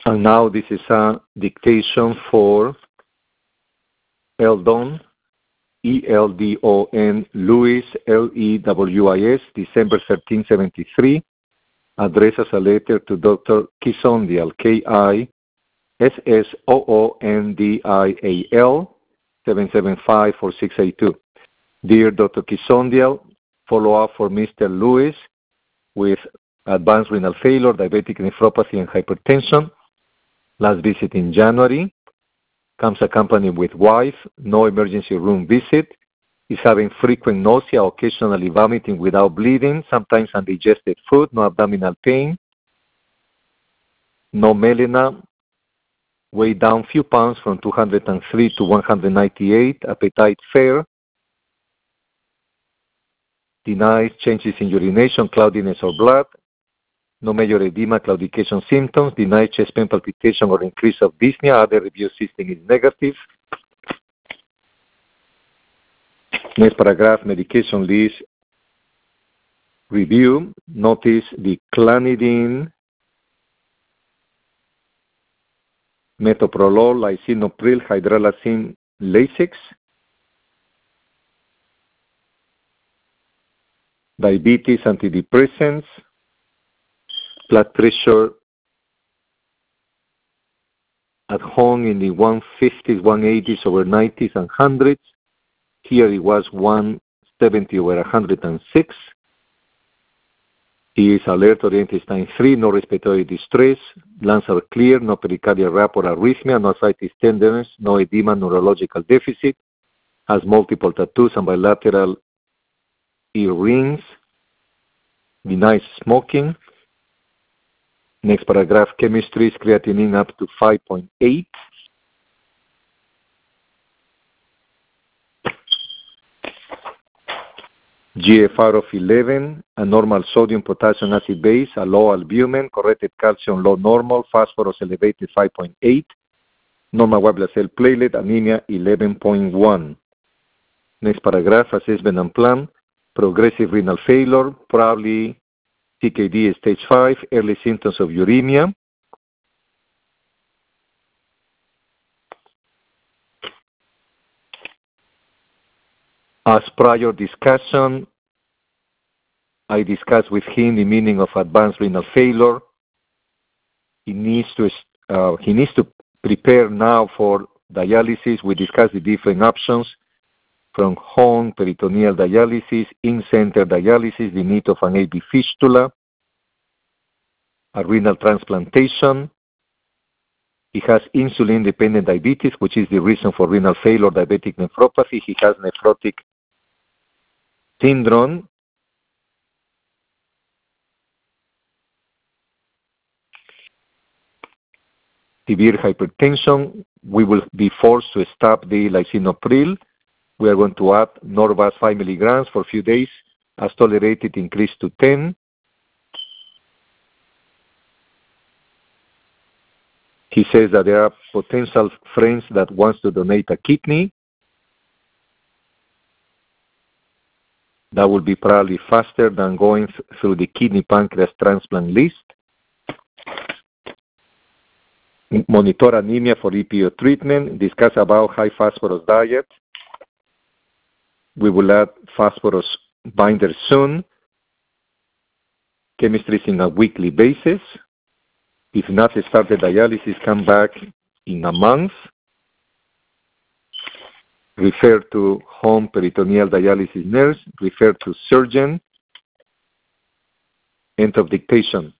And now this is a dictation for Eldon, E-L-D-O-N, Lewis, L-E-W-I-S, December 1373, addressed as a letter to Dr. Kissondial, K-I-S-S-O-O-N-D-I-A-L, 775-4682. Dear Dr. Kissondial, follow-up for Mr. Lewis with advanced renal failure, diabetic nephropathy, and hypertension. Last visit in January. Comes accompanied with wife, no emergency room visit. Is having frequent nausea, occasionally vomiting without bleeding, sometimes undigested food, no abdominal pain, no melena, weighed down few pounds from 203 to 198, appetite fair, denies changes in urination, cloudiness or blood, no major edema, claudication symptoms, denies chest pain, palpitation, or increase of dyspnea. Other review system is negative. Next paragraph, medication list review. Notice the clonidine, metoprolol, lisinopril, hydralazine, Lasix. Diabetes, antidepressants, blood pressure at home in the 150s, 180s over 90s and 100s. Here it was 170 over 106. He is alert, oriented, time 3, no respiratory distress, lungs are clear, no pericardial rap or arrhythmia, no ascites tenderness, no edema, neurological deficit, has multiple tattoos and bilateral earrings, denies smoking. Next paragraph, chemistry is creatinine up to 5.8. GFR of 11, a normal sodium, potassium, acid base, a low albumin, corrected calcium, low normal, phosphorus elevated 5.8, normal white blood cell platelet, anemia 11.1. Next paragraph, assessment and plan, progressive renal failure, probably CKD stage 5, early symptoms of uremia. As prior discussion, I discussed with him the meaning of advanced renal failure. He needs to prepare now for dialysis. We discussed the different options from home peritoneal dialysis, in-center dialysis, the need of an AV fistula, a renal transplantation. He has insulin-dependent diabetes, which is the reason for renal failure, diabetic nephropathy. He has nephrotic syndrome. Severe hypertension. We will be forced to stop the lisinopril. We are going to add Norvasc 5 milligrams for a few days. As tolerated, increase to 10. He says that there are potential friends that wants to donate a kidney. That will be probably faster than going through the kidney pancreas transplant list. Monitor anemia for EPO treatment. Discuss about high phosphorus diet. We will add phosphorus binder soon. Chemistry is in a weekly basis. If not, start the dialysis, come back in a month. Refer to home peritoneal dialysis nurse. Refer to surgeon. End of dictation.